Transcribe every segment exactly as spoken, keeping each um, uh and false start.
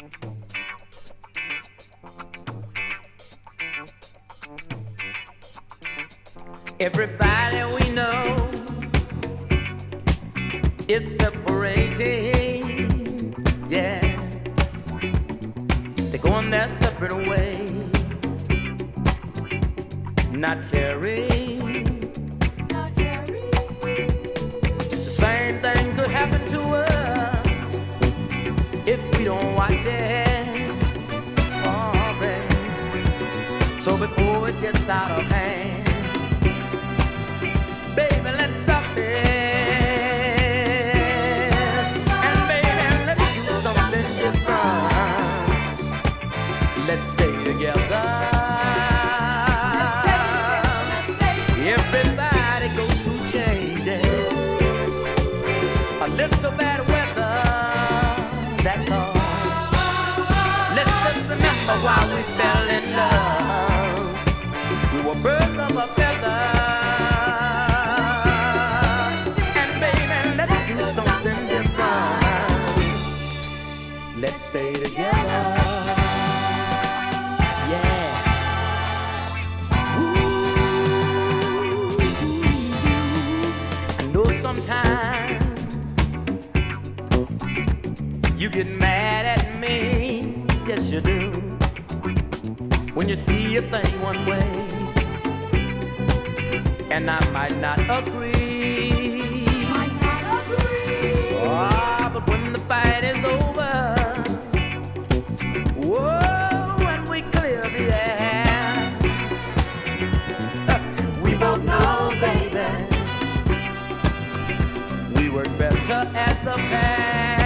Everybody we know is separating, yeah. They're going their separate ways, not caring. Not caring. The same thing could happen to us if we don't watch it. Oh, baby. So before it gets out of hand, baby, let's stop it. And baby, let's do something different. Let's stay together. Let's stay together. Let's stay together. Everybody goes through changes. A little bad weather, that's all. Let's just remember why we fell in love. We were birds of a feather. Let's stay together, yeah. Ooh. I know sometimes you get mad at me, yes you do, when you see a thing one way, and I might not agree, might not agree. Oh, but when the fight is over, whoa, when we clear the air, we both know, baby, we work better as a pair.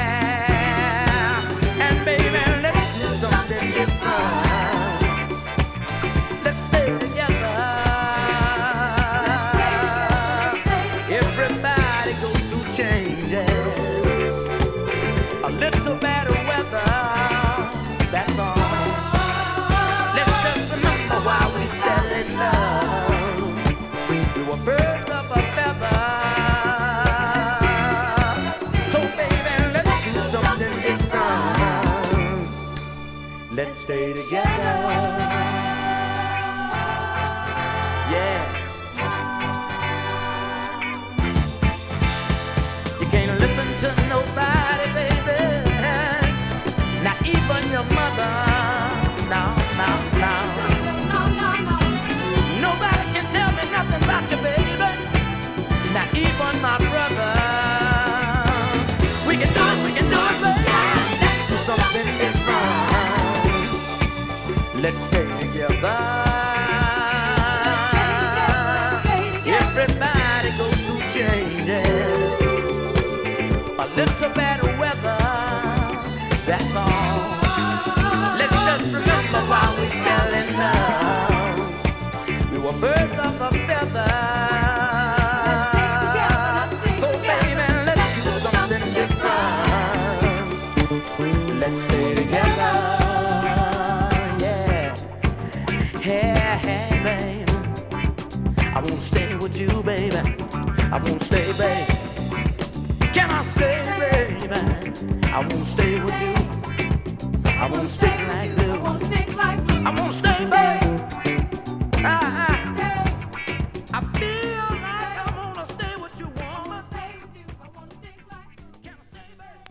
And baby, let's do something different. Let's stay together. Let's stay together. Let's stay together. Everybody goes through changes. A little better weather, that's all. Let's just remember why we fell in love. We were birds of a feather. So baby, let's do something different. Let's stay together. Yeah. You can't listen to nobody, baby. Not even your mother. No, no, no. No, no, no. Nobody can tell me nothing about you, baby. Not even my brother. We can do it, we can do it, baby. Let's do something different. Let's stay together. Everybody goes through changes. A little better weather, that's all. Let's just remember why we fell in love. We were birds of a feather. So baby, let's do something different. Let's stay together. Yeah. Hey, hey, baby, I won't stay with you, baby. I won't stay, baby. Can I stay, baby? I won't stay with you. I won't stick like glue. I won't stay, baby.